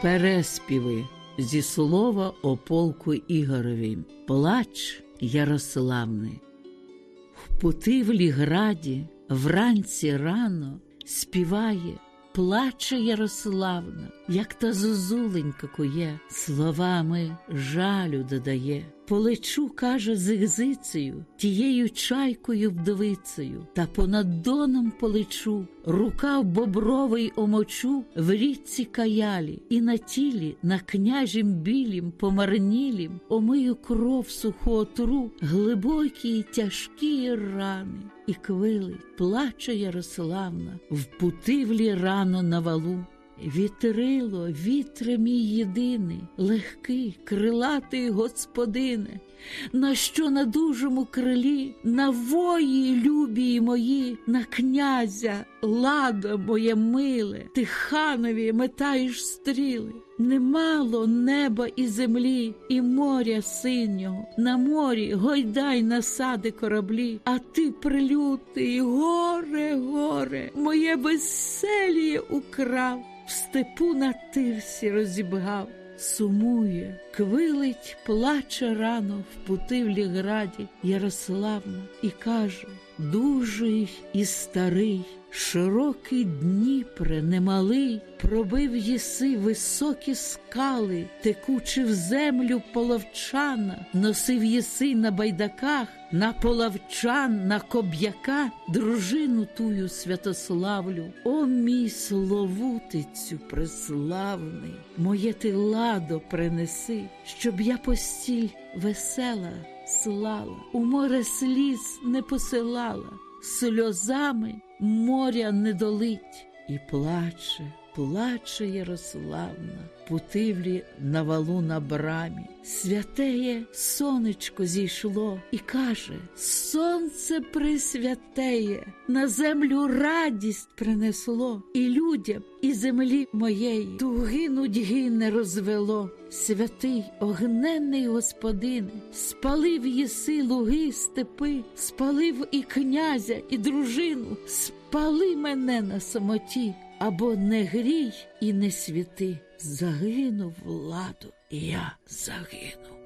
Переспіви зі слова о полку Ігоровім. Плач Ярославни. В Путивлі граді вранці рано співає, плаче Ярославна, як та зозуленька кує, словами жалю додає. Полечу, каже, з Ігзицею, тією чайкою вдовицею, та понад Доном полечу, рукав бобровий омочу в річці Каялі, і на тілі, на княжім білім, помарнілім, омию кров суху отру, глибокі й тяжкі рани. І квилить, плаче Ярославна, в Путивлі рано на валу. Вітрило, вітре мій єдиний, легкий, крилатий господине, на що на дужому крилі, на вої любії мої, на князя, ладо моє миле, ти ханові метаєш стріли. Немало неба і землі, і моря синього, на морі гойдай насади кораблі, а ти, прилютий, горе, горе, моє веселіє украв, в степу на тирсі розібгав. Сумує, квилить, плаче рано в Путивлі граді Ярославна і каже: дужий і старий, широкий Дніпре немалий, пробив єси високі скали, текучи в землю половчана, носив єси на байдаках, на половчан, на коб'яка, дружину тую Святославлю. О, мій Словутицю преславний, моє ти ладо принеси, щоб я постіль весела слала, у море сліз не посилала, сльозами моря не долить. І плаче, плаче Ярославна, Путивлі на валу на брамі. Святеє сонечко зійшло і каже: сонце пресвятеє, на землю радість принесло, і людям, і землі моєї туги нудьги не розвело. Святий огненний Господине, спалив єси луги, степи, спалив і князя, і дружину, спали мене на самоті, або не грій і не світи. Загинув, ладу, і я загинув.